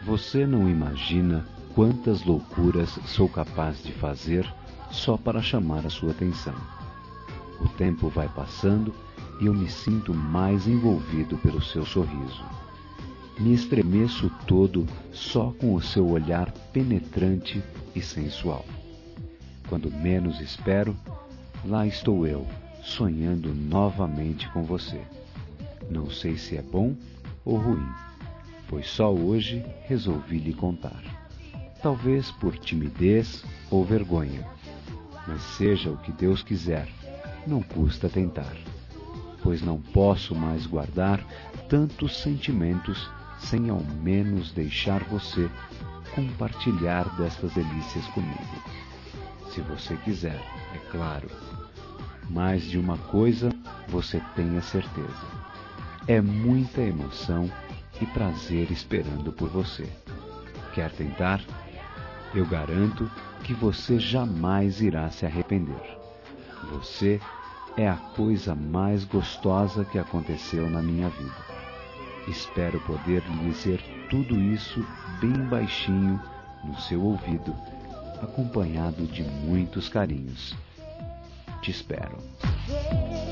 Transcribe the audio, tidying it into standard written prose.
Você não imagina quantas loucuras sou capaz de fazer só para chamar a sua atenção. O tempo vai passando e eu me sinto mais envolvido pelo seu sorriso. Me estremeço todo só com o seu olhar penetrante e sensual. Quando menos espero, lá estou eu, sonhando novamente com você. Não sei se é bom ou ruim, pois só hoje resolvi lhe contar. Talvez por timidez ou vergonha, mas seja o que Deus quiser, não custa tentar, pois não posso mais guardar tantos sentimentos sem ao menos deixar você compartilhar destas delícias comigo. Se você quiser, é claro. Mais de uma coisa você tenha certeza. É muita emoção e prazer esperando por você. Quer tentar? Eu garanto que você jamais irá se arrepender. Você é a coisa mais gostosa que aconteceu na minha vida. Espero poder lhe dizer tudo isso bem baixinho no seu ouvido, acompanhado de muitos carinhos. Te espero.